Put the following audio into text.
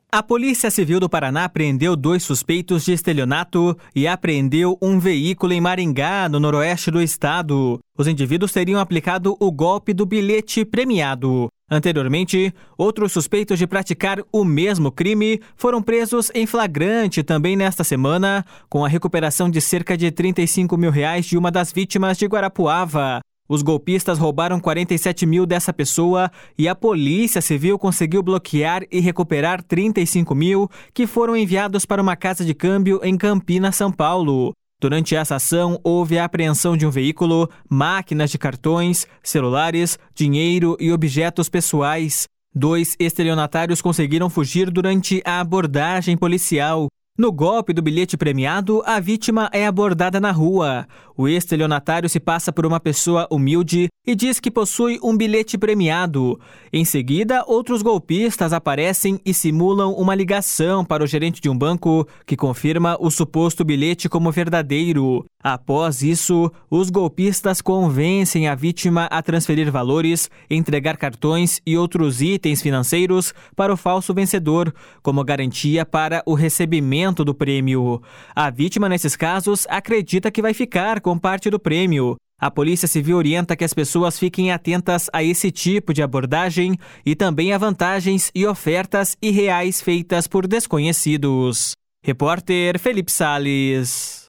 A Polícia Civil do Paraná apreendeu 2 suspeitos de estelionato e apreendeu um veículo em Maringá, no noroeste do estado. Os indivíduos teriam aplicado o golpe do bilhete premiado. Anteriormente, outros suspeitos de praticar o mesmo crime foram presos em flagrante também nesta semana, com a recuperação de cerca de R$35 mil de uma das vítimas de Guarapuava. Os golpistas roubaram 47 mil dessa pessoa e a Polícia Civil conseguiu bloquear e recuperar 35 mil que foram enviados para uma casa de câmbio em Campinas, São Paulo. Durante essa ação, houve a apreensão de um veículo, máquinas de cartões, celulares, dinheiro e objetos pessoais. 2 estelionatários conseguiram fugir durante a abordagem policial. No golpe do bilhete premiado, a vítima é abordada na rua. O estelionatário se passa por uma pessoa humilde e diz que possui um bilhete premiado. Em seguida, outros golpistas aparecem e simulam uma ligação para o gerente de um banco, que confirma o suposto bilhete como verdadeiro. Após isso, os golpistas convencem a vítima a transferir valores, entregar cartões e outros itens financeiros para o falso vencedor, como garantia para o recebimento do prêmio. A vítima, nesses casos, acredita que vai ficar com parte do prêmio. A Polícia Civil orienta que as pessoas fiquem atentas a esse tipo de abordagem e também a vantagens e ofertas irreais feitas por desconhecidos. Repórter Felipe Salles.